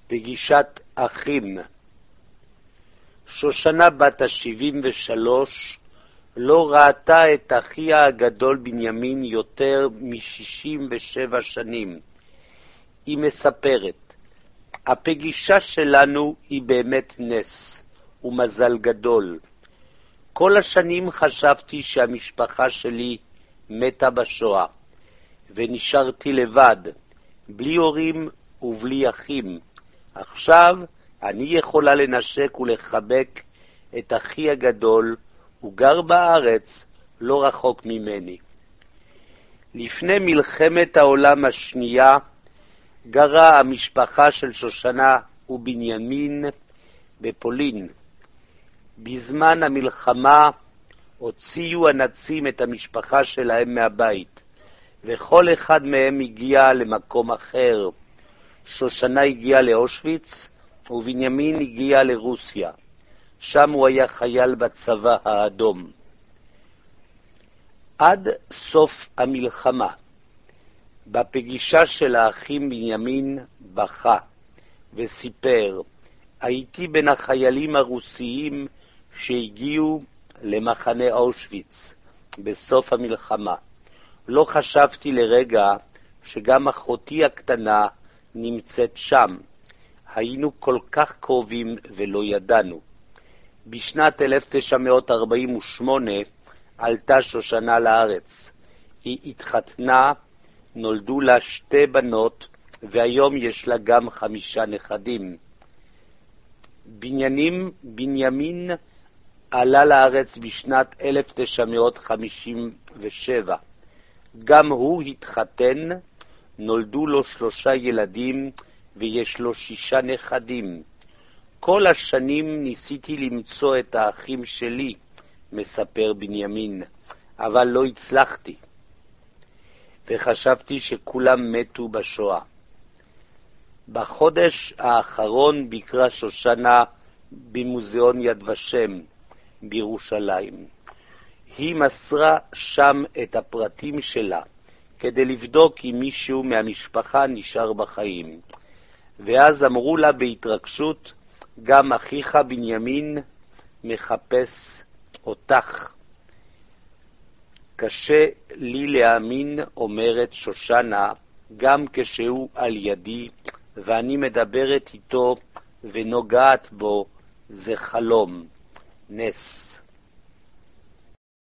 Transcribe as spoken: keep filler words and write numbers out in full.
פגישת אחים. שושנה בת ה-שבעים ושלוש לא ראתה את אחיה הגדול בנימין יותר מ-שישים ושבע שנים. היא מספרת, הפגישה שלנו היא באמת נס ומזל גדול. כל השנים חשבתי שהמשפחה שלי מתה בשואה, ונשארתי לבד, בלי הורים ובלי אחים. עכשיו אני יכולה לנשק ולחבק את אחי הגדול, הוא גר בארץ לא רחוק ממני. לפני מלחמת העולם השנייה גרה המשפחה של שושנה ובנימין בפולין. בזמן המלחמה הוציאו הנאצים את המשפחה שלהם מהבית, וכל אחד מהם הגיע למקום אחר. שושנה הגיעה לאושוויץ, ובנימין הגיע לרוסיה. שם הוא היה חייל בצבא האדום. עד סוף המלחמה, בפגישה של האחים בנימין בכה וסיפר, הייתי בין החיילים הרוסיים שהגיעו למחנה אושוויץ בסוף המלחמה. לא חשבתי לרגע שגם אחותי הקטנה נמצאת שם. היינו כל כך קרובים ולא ידענו. בשנת אלף תשע מאות ארבעים ושמונה עלתה שושנה לארץ. היא התחתנה, נולדו לה שתי בנות, והיום יש לה גם חמישה נכדים. בנימין, בנימין עלה לארץ בשנת אלף תשע מאות חמישים ושבע. גם הוא התחתן, נולדו לו שלושה ילדים ויש לו שישה נכדים. כל השנים ניסיתי למצוא את האחים שלי, מספר בנימין, אבל לא הצלחתי. וחשבתי שכולם מתו בשואה. בחודש האחרון ביקרה שושנה במוזיאון יד ושם בירושלים. היא מסרה שם את הפרטים שלה, כדי לבדוק אם מישהו מהמשפחה נשאר בחיים. ואז אמרו לה בהתרגשות, גם אחיך בנימין מחפש אותך. קשה לי להאמין, אומרת שושנה, גם כשהוא על ידי, ואני מדברת איתו ונוגעת בו, זה חלום, נס.